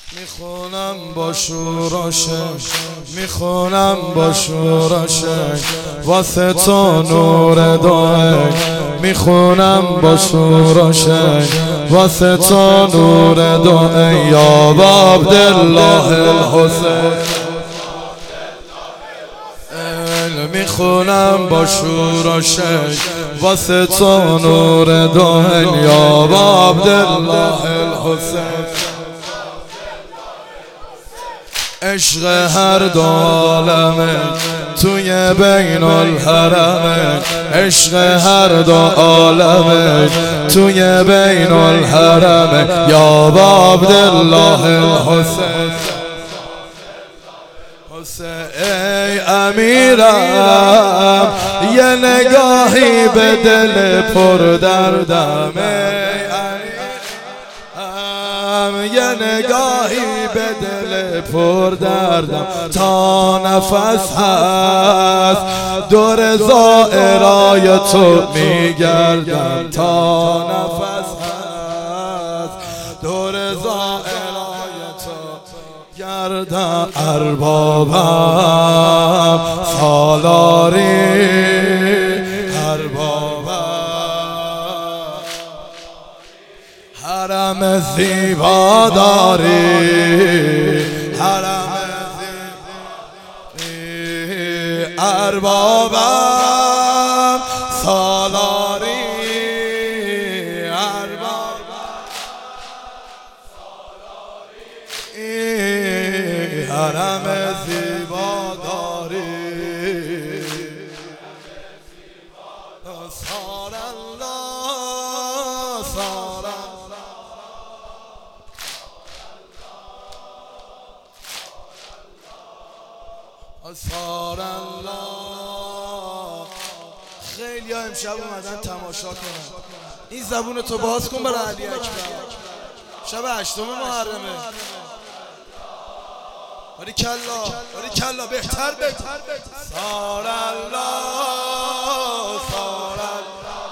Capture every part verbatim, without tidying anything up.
میخونم با شوراشک، میخونم با شوراشک واسه تو نور دعای، میخونم با شوراشک واسه تو نور دعای یا عبدالله الحسین. میخونم با شوراشک واسه تو نور دعای یا عبدالله الحسین. عشق هر دو عالمه توی بین الحرمه، عشق هر دو عالمه توی بین الحرمه یا عبدالله الحسین. ای امیرم یه نگاهی به دل پر دردم، یه نگاهی به دل پر دردم تا نفس هست دور زائرای تو میگردم، تا نفس هست دور زائرای تو گردم. اربابم سالاری، اربابم حرم زیبا داری، حرم زیبا اربابم سالاری، اربابم سالاری حرم زیبا داری. سار الله سار سار الله. خیلی ها امشب اومدن تماشا کنن، این زبون تو باز کن برای علی اکبر. شب هشتم محرمه. باری کلا باری کلا بهتر بهتر سار الله سار الله.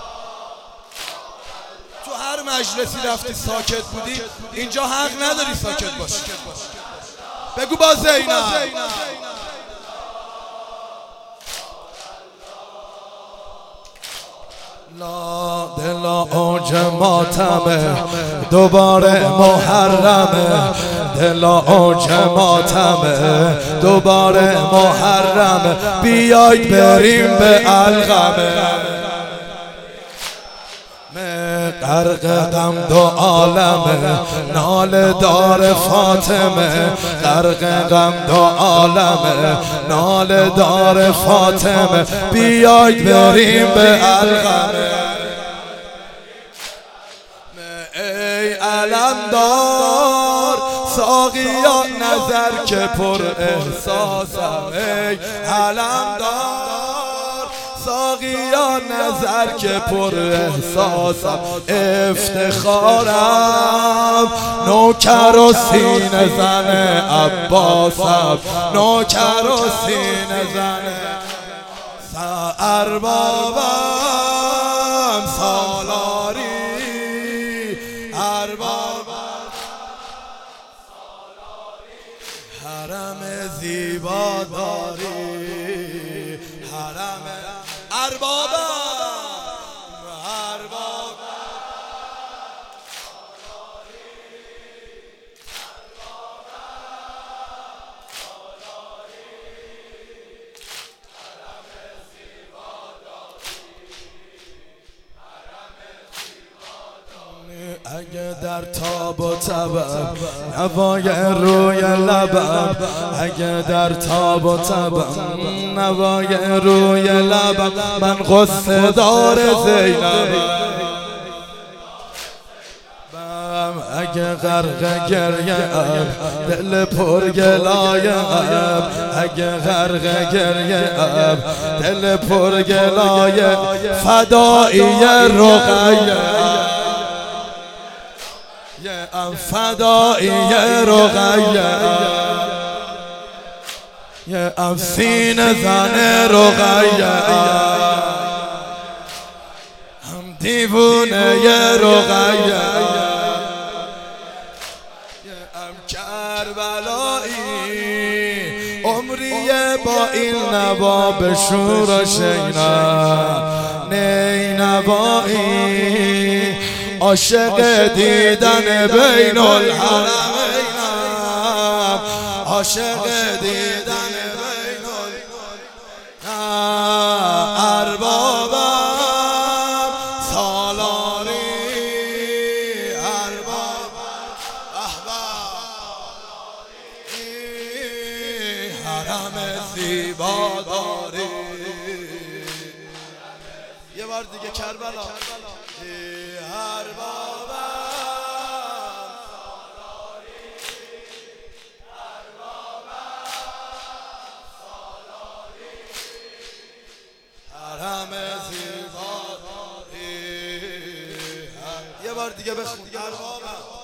تو هر مجلسی رفتی ساکت بودی، اینجا حق نداری ساکت باشی. بگو با زینب. لا دلا اوج ماتمه دوباره محرمه، دلا اوج ماتمه دوباره محرمه، بیاید بریم به القمه. غرق غم دو عالمه نال دار فاطمه، غرق غم دو عالمه نال دار فاطمه، بیاید بریم به القمه. ای علمدار ساقیا نظر که پر احساسم، ای علمدار ساقیا نظر که پر احساسم، افتخارم نوکر و سینه زن عباسم، نوکر و سینه زن اربابم سالاری، اربابم حرم زیبا داری، حرم اربابم اربابم اگه در تاب و تبم نوای روی لبم، اگه در تاب و تبم نوای روی لبم، من غصه دار زینبم. اگه غرق گریه ام دل پر گلایه ام، اگه غرق گریه ام دل پر گلایه، فدایی رقیه ام، فدایی رقیه ام، سینه زن رقیه ام، دیوونه رقیه ام، نوا به شور و شینم نینوایی عاشق دیدن بین الحرمینم عاشق دیدن بین الحرمینم اربابم سالاری اربابم حرم زیبا داری. یه بار دیگه کربلا اربابم حرم زیبا داری. یه بار دیگه بخون اربابم